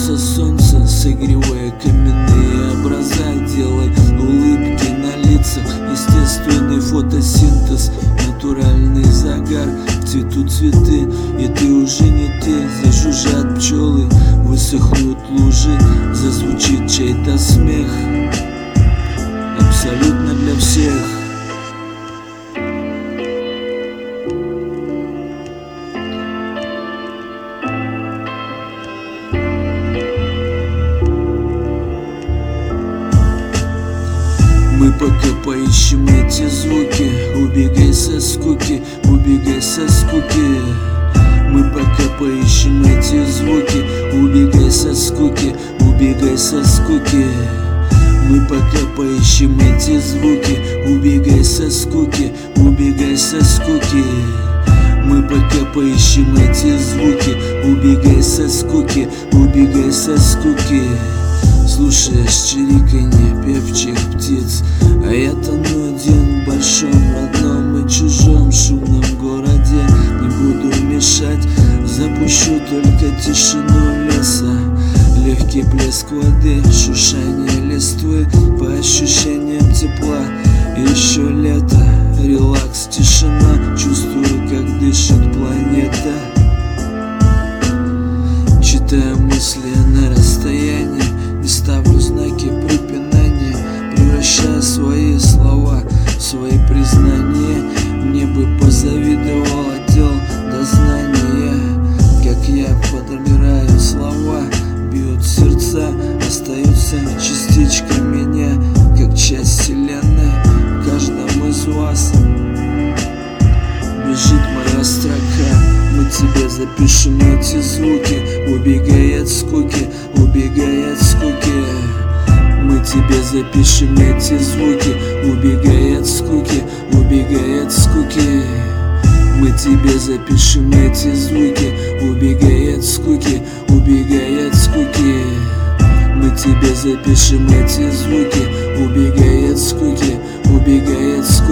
Касается солнца, согревая каменные образа, делай улыбки на лицах, естественный фотосинтез, натуральный загар. Цветут цветы, и ты уже не ты. Зажужжат пчелы, высохнут лужи, зазвучит чей-то смех. Абсолютно для всех. Мы пока поищем эти звуки, убегай со скуки, убегай со скуки. Мы пока поищем эти звуки, убегай со скуки, убегай со скуки. Мы пока поищем эти звуки, убегай со скуки, убегай со скуки. Мы пока поищем эти звуки, убегай со скуки, убегай со скуки. Слушаешь чириканье певчих птиц, а я тону один в большом, родном и чужом шумном городе. Не буду мешать, запущу только тишину леса, легкий плеск воды, шуршание листвы, по ощущениям тепла. И еще лето, релакс, тишина, чувствую, как дышит планета. Читаю мысли на расстоянии, и ставлю знаки препинания, превращая свои слова в свои признания. Мне бы позавидовал отдел дознания, как я подбираю слова, бьют сердца, остаются частичка меня, как часть вселенной в каждом из вас. Бежит моя строка, мы тебе запишем эти звуки, убегай от скуки, убегай от скуки. Мы тебе запишем эти звуки, убегай от скуки, убегай от скуки. Мы тебе запишем эти звуки, убегай от скуки, убегай от скуки. Мы тебе запишем эти звуки, убегай от скуки, убегай от скуки.